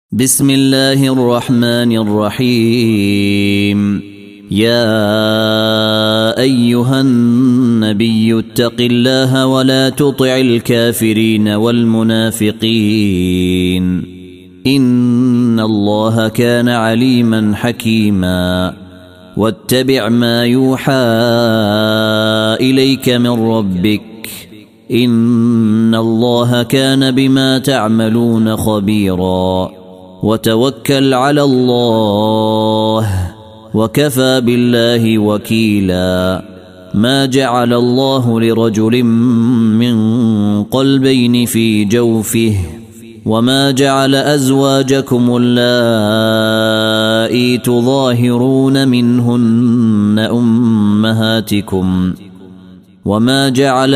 بسم الله الرحمن الرحيم. يا أيها النبي اتق الله ولا تطع الكافرين والمنافقين إن الله كان عليما حكيما. واتبع ما يوحى إليك من ربك إن الله كان بما تعملون خبيرا. وتوكل على الله وكفى بالله وكيلا. ما جعل الله لرجل من قلبين في جوفه وما جعل أزواجكم اللائي تظاهرون منهن أمهاتكم وما جعل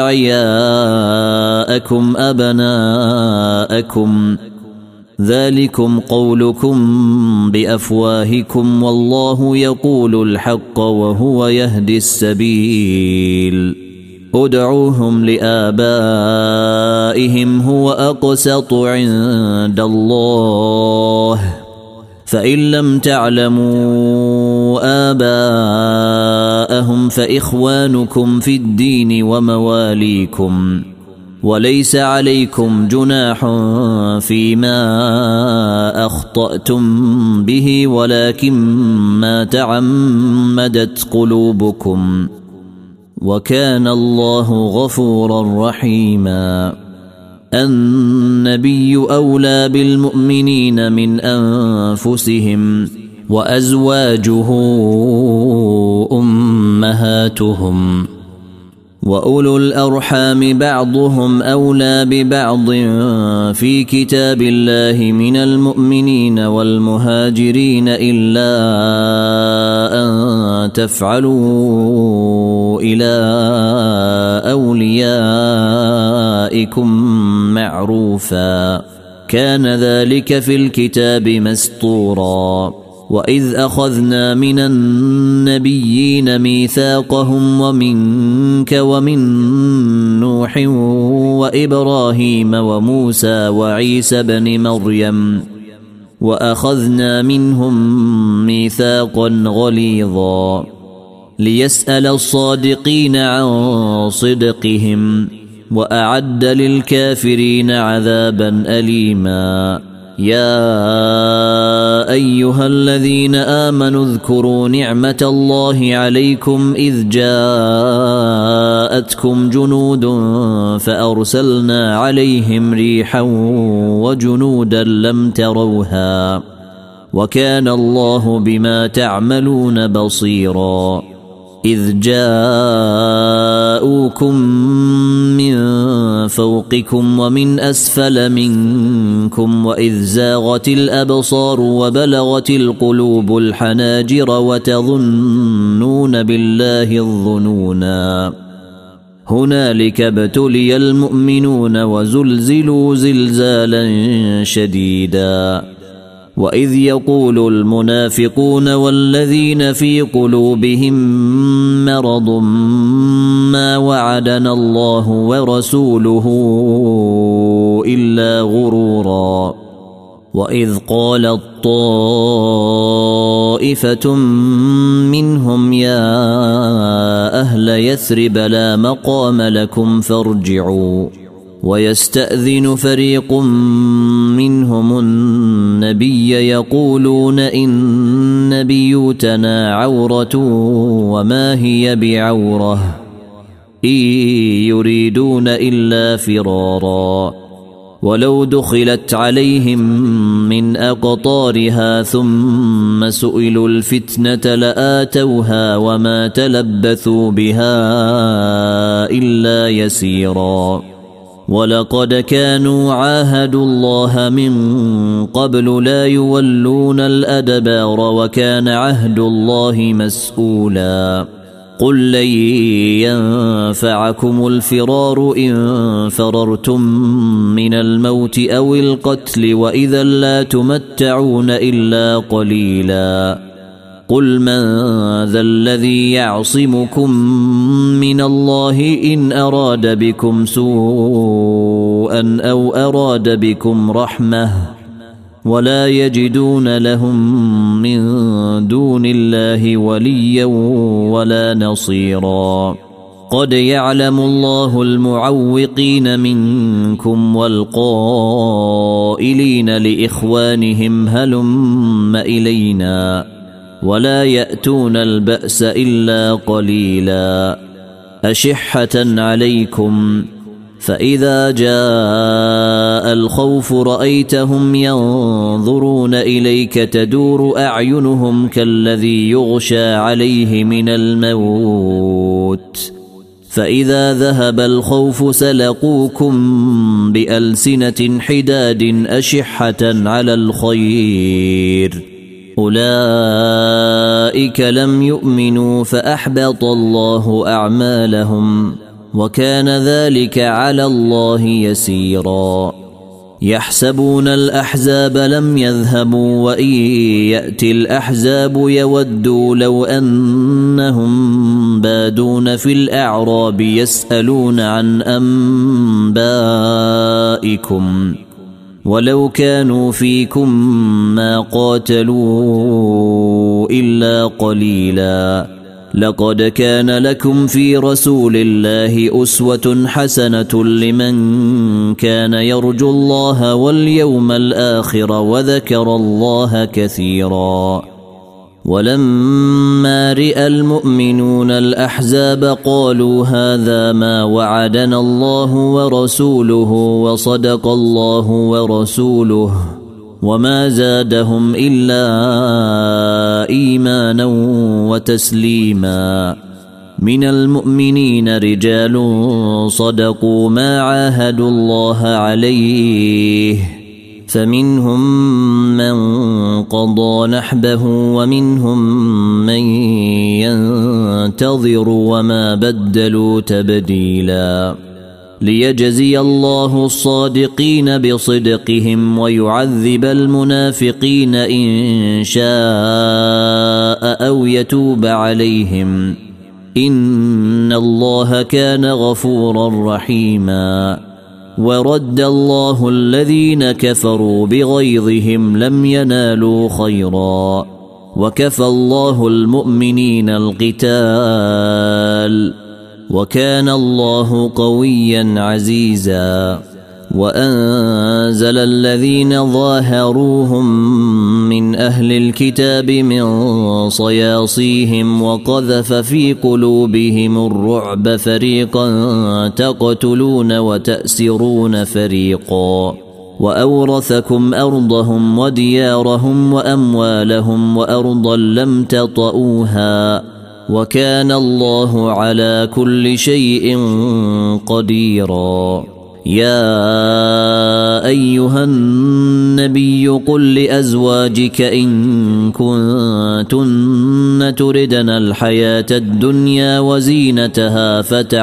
أدعياءكم أبناءكم ذلكم قولكم بأفواهكم والله يقول الحق وهو يهدي السبيل. ادعوهم لآبائهم هو أقسط عند الله فإن لم تعلموا آباءهم فإخوانكم في الدين ومواليكم وليس عليكم جناح فيما أخطأتم به ولكن ما تعمدت قلوبكم وكان الله غفورا رحيما. النبي أولى بالمؤمنين من أنفسهم وأزواجه أمهاتهم وأولو الأرحام بعضهم أولى ببعض في كتاب الله من المؤمنين والمهاجرين إلا أن تفعلوا إلى أوليائكم معروفا كان ذلك في الكتاب مسطورا. وإذ أخذنا من النبيين ميثاقهم ومنك ومن نوح وإبراهيم وموسى وعيسى بن مريم وأخذنا منهم ميثاقا غليظا ليسأل الصادقين عن صدقهم وأعد للكافرين عذابا أليما. يا أيها الذين آمنوا اذكروا نعمة الله عليكم إذ جاءتكم جنود فأرسلنا عليهم ريحا وجنودا لم تروها وكان الله بما تعملون بصيرا. إذ جاءوكم من فوقكم ومن أسفل منكم وإذ زاغت الأبصار وبلغت القلوب الحناجر وتظنون بالله الظنونا. هنالك ابتلي المؤمنون وزلزلوا زلزالا شديدا. وإذ يقول المنافقون والذين في قلوبهم مرض ما وعدنا الله ورسوله إلا غرورا. وإذ قالت طائفة منهم يا أهل يثرب لا مقام لكم فارجعوا ويستأذن فريق منهم النبي يقولون إن بيوتنا عورة وما هي بعورة إن يريدون إلا فرارا ولو دخلت عليهم من أقطارها ثم سئلوا الفتنة لآتوها وما تلبثوا بها إلا يسيرا. ولقد كانوا عاهدوا الله من قبل لا يولون الأدبار وكان عهد الله مسؤولا. قل لن ينفعكم الفرار إن فررتم من الموت أو القتل وإذا لا تمتعون إلا قليلا. قل من ذا الذي يعصمكم من الله إن أراد بكم سوءا أو أراد بكم رحمة ولا يجدون لهم من دون الله وليا ولا نصيرا. قد يعلم الله المعوقين منكم والقائلين لإخوانهم هلم إلينا ولا يأتون البأس إلا قليلا أشحة عليكم فإذا جاء الخوف رأيتهم ينظرون إليك تدور أعينهم كالذي يغشى عليه من الموت فإذا ذهب الخوف سلقوكم بألسنة حداد أشحة على الخير أولئك لم يؤمنوا فأحبط الله أعمالهم وكان ذلك على الله يسيرا. يحسبون الأحزاب لم يذهبوا وإن يأتي الأحزاب يودوا لو أنهم بادون في الأعراب يسألون عن أنبائكم ولو كانوا فيكم ما قاتلوا إلا قليلا. لقد كان لكم في رسول الله أسوة حسنة لمن كان يرجو الله واليوم الآخر وذكر الله كثيرا. ولما رئى المؤمنون الأحزاب قالوا هذا ما وعدنا الله ورسوله وصدق الله ورسوله وما زادهم إلا إيمانا وتسليما. من المؤمنين رجال صدقوا ما عاهدوا الله عليه فمنهم من قضى نحبه ومنهم من ينتظر وما بدلوا تبديلا. ليجزي الله الصادقين بصدقهم ويعذب المنافقين إن شاء أو يتوب عليهم إن الله كان غفورا رحيما. ورد الله الذين كفروا بغيظهم لم ينالوا خيرا وكفى الله المؤمنين القتال وكان الله قويا عزيزا. وأنزل الذين ظاهروهم من أهل الكتاب من صياصيهم وقذف في قلوبهم الرعب فريقا تقتلون وتأسرون فريقا وأورثكم أرضهم وديارهم وأموالهم وأرضا لم تطئوها وكان الله على كل شيء قديرا. يا أيها النبي قل لأزواجك إن كنتن تردن الحياة الدنيا وزينتها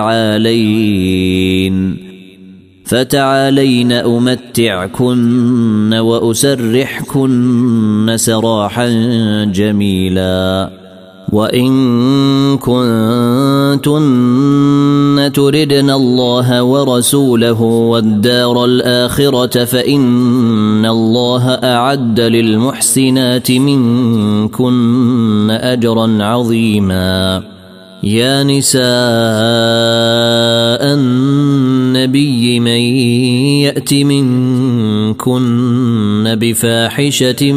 فتعالين أمتعكن وأسرحكن سراحا جميلا. وإن كنتن تردن الله ورسوله والدار الآخرة فإن الله أعد للمحسنات منكن أجرا عظيما. يا نساء النبي من يأت منكن بفاحشة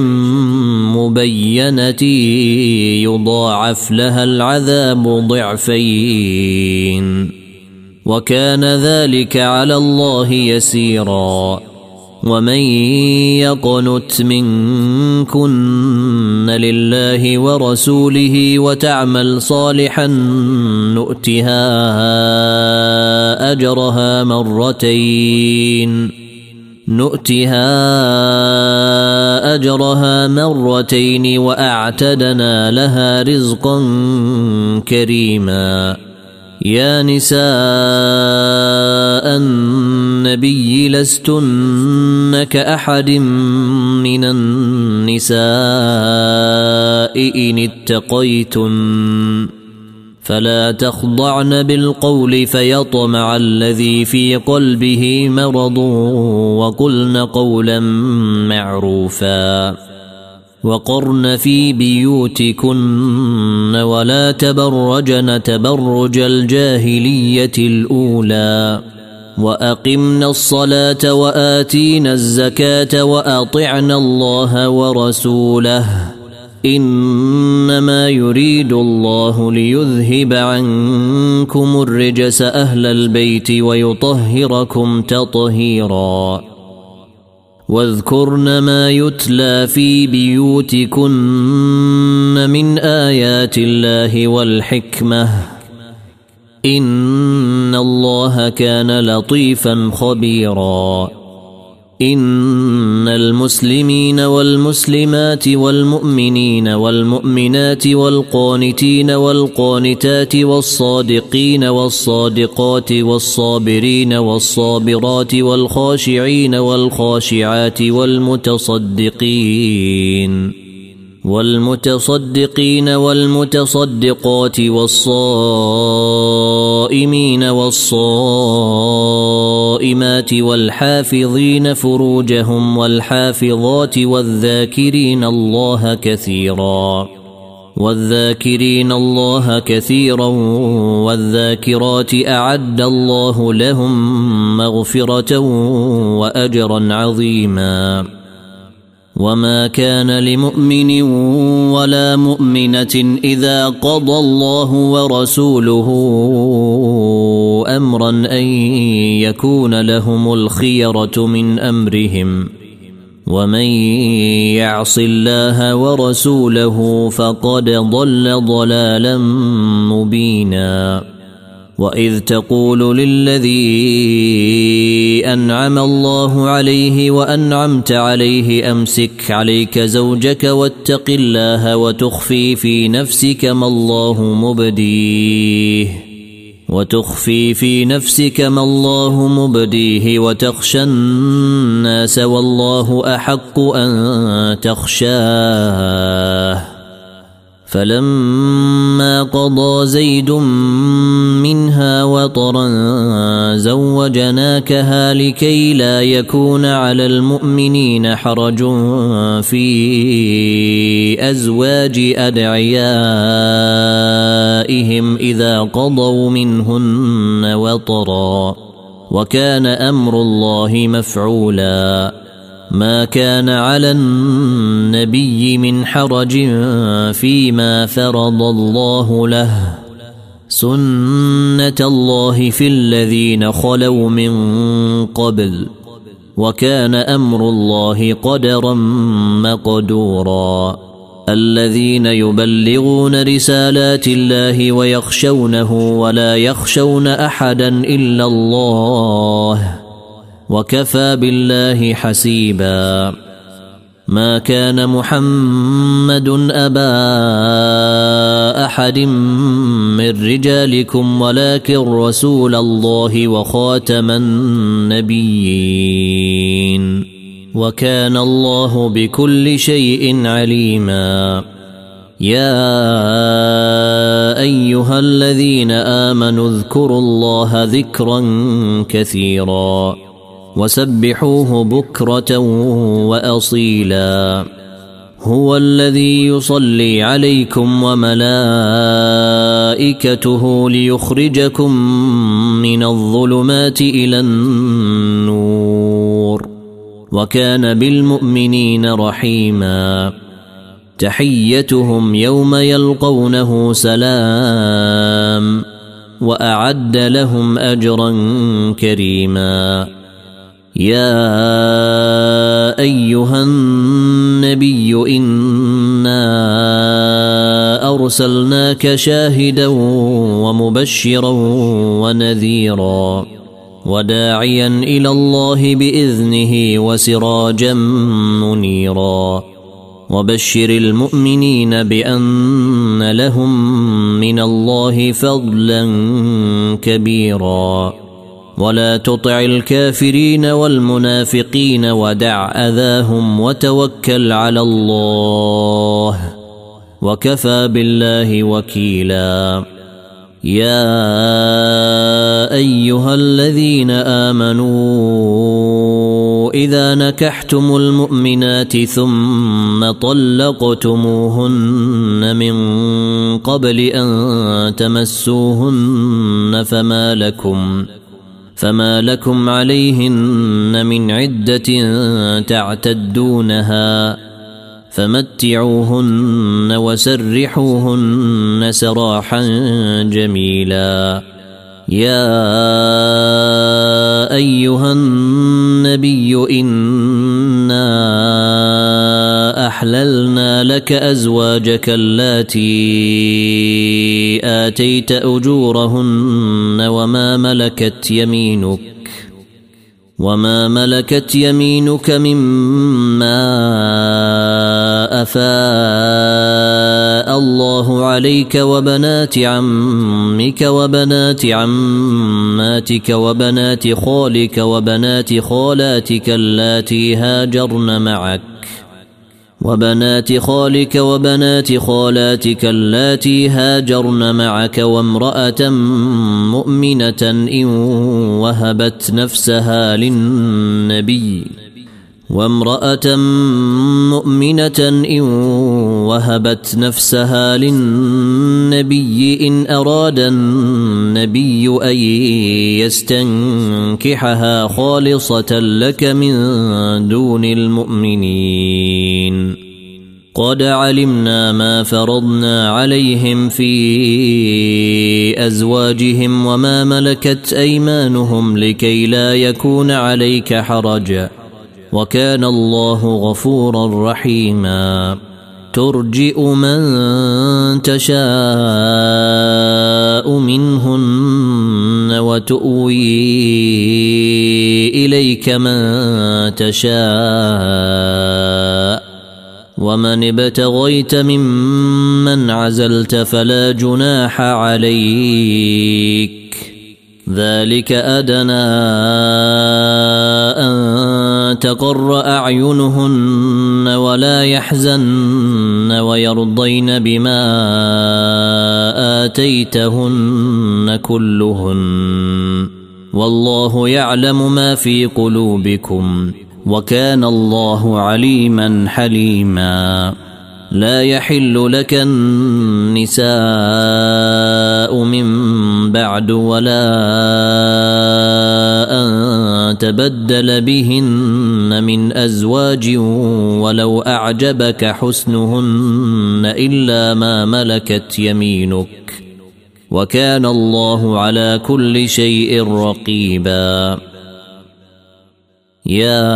مبينة يضاعف لها العذاب ضعفين وكان ذلك على الله يسيرا. ومن يقنت منكن لله ورسوله وتعمل صالحا نؤتها أجرها مرتين وأعتدنا لها رزقا كريما. يا نساء النبي لستن كأحد من النساء إن اتقيتن فلا تخضعن بالقول فيطمع الذي في قلبه مرض وقلن قولا معروفا وقرن في بيوتكن ولا تبرجن تبرج الجاهلية الأولى وأقمنا الصلاة وآتينا الزكاة وأطعنا الله ورسوله إنما يريد الله ليذهب عنكم الرجس أهل البيت ويطهركم تطهيرا واذكرن ما يتلى في بيوتكن من آيات الله والحكمة إن الله كان لطيفا خبيرا إن المسلمين والمسلمات والمؤمنين والمؤمنات والقانتين والقانتات والصادقين والصادقات والصابرين والصابرات والخاشعين والخاشعات والمتصدقين والمتصدقات والصائمين والصائمات والحافظين فروجهم والحافظات والذاكرين الله كثيرا والذاكرات أعد الله لهم مغفرة وأجرا عظيما وما كان لمؤمن ولا مؤمنة إذا قضى الله ورسوله أمرا أن يكون لهم الخيرة من أمرهم ومن يعص الله ورسوله فقد ضل ضلالا مبينا وإذ تقول للذي أنعم الله عليه وأنعمت عليه أمسك عليك زوجك واتق الله وتخفي في نفسك ما الله مبديه وتخشى الناس والله أحق أن تخشاه فلما قضى زيد منها وطرا زوجناكها لكي لا يكون على المؤمنين حرج في أزواج أدعيائهم إذا قضوا منهن وطرا وكان أمر الله مفعولا ما كان على النبي من حرج فيما فرض الله له سنة الله في الذين خلوا من قبل وكان أمر الله قدرا مقدورا الذين يبلغون رسالات الله ويخشونه ولا يخشون أحدا إلا الله وكفى بالله حسيبا ما كان محمد أبا أحد من رجالكم ولكن رسول الله وخاتم النبيين وكان الله بكل شيء عليما يا أيها الذين آمنوا اذكروا الله ذكرا كثيرا وسبحوه بكرة وأصيلا هو الذي يصلي عليكم وملائكته ليخرجكم من الظلمات إلى النور وكان بالمؤمنين رحيما تحيتهم يوم يلقونه سلام وأعد لهم أجرا كريما يا أيها النبي إنا أرسلناك شاهدا ومبشرا ونذيرا وداعيا إلى الله بإذنه وسراجا منيرا وبشر المؤمنين بأن لهم من الله فضلا كبيرا ولا تطع الكافرين والمنافقين ودع أذاهم وتوكل على الله وكفى بالله وكيلا يا أيها الذين آمنوا إذا نكحتم المؤمنات ثم طلقتموهن من قبل أن تمسوهن فما لكم عليهن من عدة تعتدونها فمتعوهن وسرحوهن سراحا جميلا. يا أيها النبي إنا أحللنا لك أزواجك اللاتي آتيت أجورهن وما ملكت يمينك مما أفاء الله عليك وبنات عمك وبنات عماتك وبنات خالك وبنات خالاتك اللاتي هاجرن معك وبنات خالك وبنات خالاتك اللاتي هاجرن معك وامرأة مؤمنة إن وهبت نفسها للنبي إن أراد النبي أن يستنكحها خالصة لك من دون المؤمنين. قد علمنا ما فرضنا عليهم في أزواجهم وما ملكت أيمانهم لكي لا يكون عليك حرج وكان الله غفورا رحيما. ترجئ من تشاء منهن وتؤوي إليك من تشاء ومن ابتغيت ممن عزلت فلا جناح عليك. ذلك أدنى أن تقر أعينهن ولا يحزن ويرضين بما آتيتهن كلهن والله يعلم ما في قلوبكم وكان الله عليما حليما. لا يحل لك النساء من بعد ولا أن تبدل بهن من أزواج ولو أعجبك حسنهن إلا ما ملكت يمينك وكان الله على كل شيء رقيبا. يا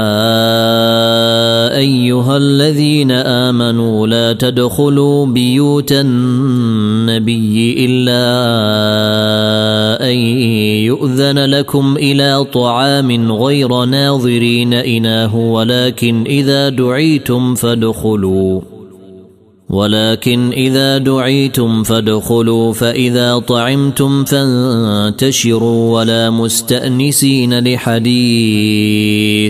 أيها الذين آمنوا لا تدخلوا بيوت النبي إلا أن يؤذن لكم إلى طعام غير ناظرين إناه ولكن إذا دعيتم فادخلوا فإذا طعمتم فانتشروا ولا مستأنسين لحديث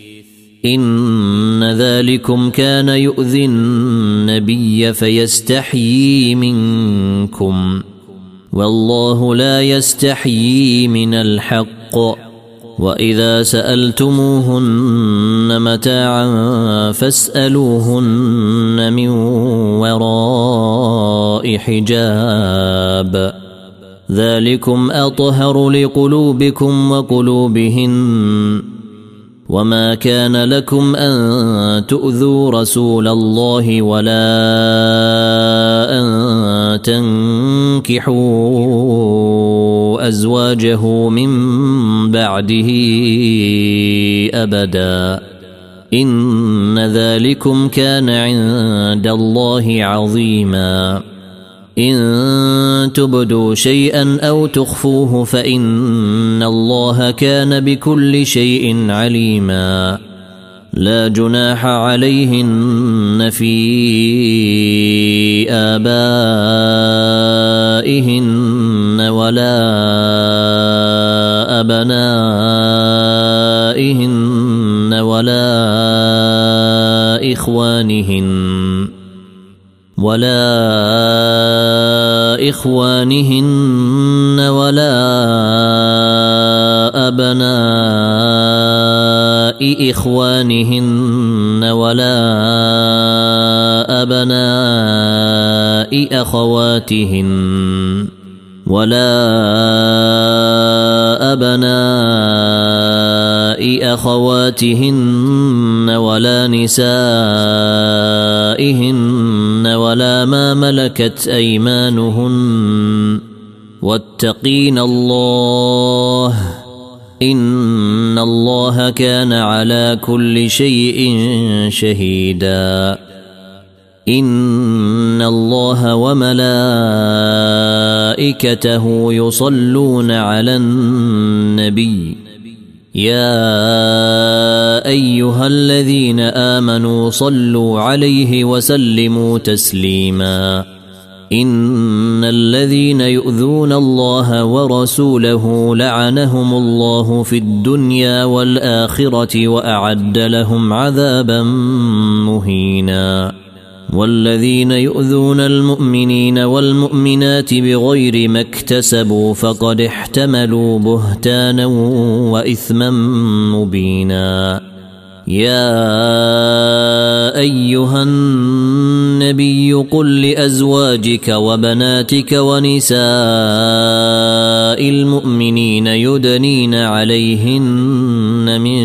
إن ذلكم كان يؤذي النبي فيستحيي منكم والله لا يستحيي من الحق. وإذا سألتموهن متاعا فاسألوهن من وراء حجاب ذلكم أطهر لقلوبكم وقلوبهن. وما كان لكم أن تؤذوا رسول الله ولا أن تنكحوا أزواجه من بعده أبدا إن ذلكم كان عند الله عظيما. إن تبدوا شيئا أو تخفوه فإن الله كان بكل شيء عليما. لا جناح عليهن في آبائهن ولا أبنائهن ولا إخوانهن أبناء إخوانهن ولا أبناء أخواتهن ولا نسائهن ولا ما ملكت أيمانهن واتقين الله إن الله كان على كل شيء شهيدا إن الله وملائكته يصلون على النبي يا أيها الذين آمنوا صلوا عليه وسلموا تسليما إن الذين يؤذون الله ورسوله لعنهم الله في الدنيا والآخرة وأعد لهم عذابا مهينا والذين يؤذون المؤمنين والمؤمنات بغير ما اكتسبوا فقد احتملوا بهتانا وإثما مبينا يا أيها النبي قل لأزواجك وبناتك ونساء المؤمنين يدنين عليهن من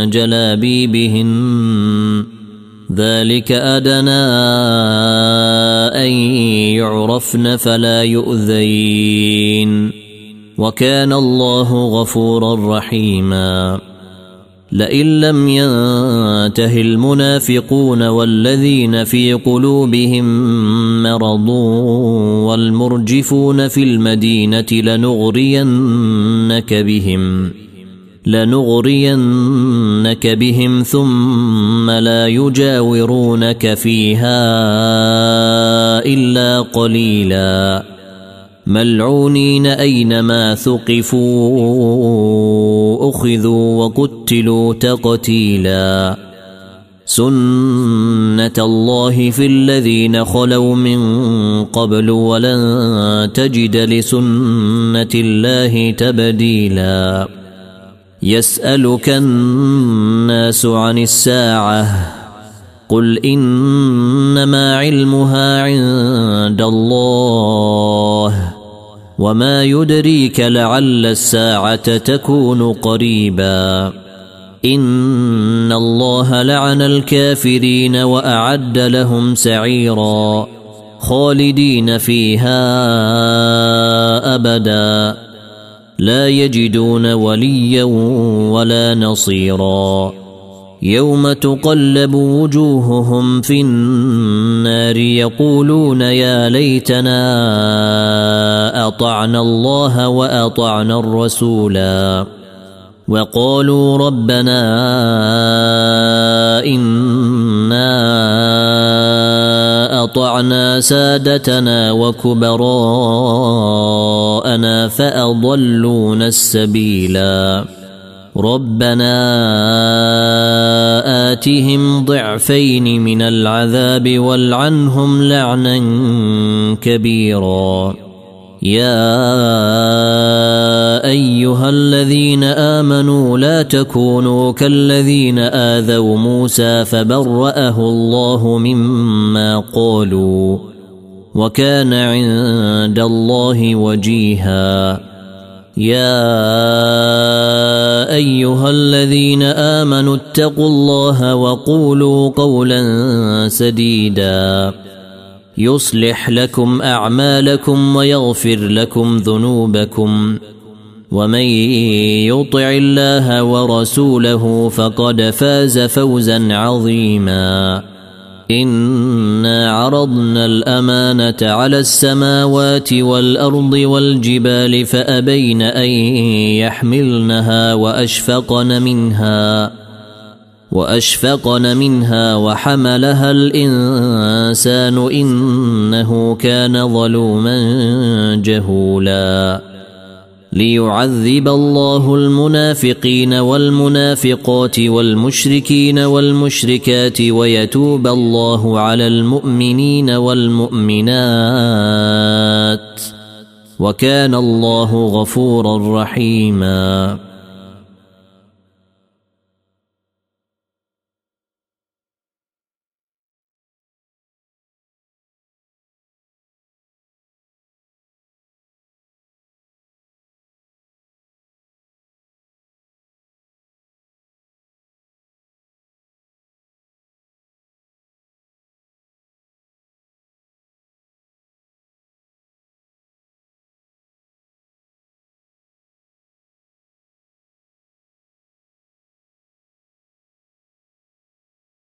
جلابيبهن ذلك أدنى أن يعرفن فلا يؤذين وكان الله غفورا رحيما لئن لم ينته المنافقون والذين في قلوبهم مرض والمرجفون في المدينة لنغرينك بهم ثم لا يجاورونك فيها إلا قليلا ملعونين أينما ثقفوا أخذوا وقتلوا تقتيلا سنة الله في الذين خلوا من قبل ولن تجد لسنة الله تبديلا يسألك الناس عن الساعة قل إنما علمها عند الله وما يدريك لعل الساعة تكون قريبا إن الله لعن الكافرين وأعد لهم سعيرا خالدين فيها أبدا لا يجدون وليا ولا نصيرا يوم تقلب وجوههم في النار يقولون يا ليتنا أطعنا الله وأطعنا الرسولا وقالوا ربنا إنا أطعنا سادتنا وكبراءنا فأضلونا السبيلا ربنا آتهم ضعفين من العذاب والعنهم لعنا كبيرا يا أيها الذين آمنوا لا تكونوا كالذين آذوا موسى فبرأه الله مما قالوا وكان عند الله وجيها يا أيها الذين آمنوا اتقوا الله وقولوا قولا سديدا يصلح لكم أعمالكم ويغفر لكم ذنوبكم ومن يطع الله ورسوله فقد فاز فوزا عظيما إنا عرضنا الأمانة على السماوات والأرض والجبال فأبين أن يحملنها وأشفقن منها وحملها الإنسان إنه كان ظلوما جهولا ليعذب الله المنافقين والمنافقات والمشركين والمشركات ويتوب الله على المؤمنين والمؤمنات وكان الله غفورا رحيما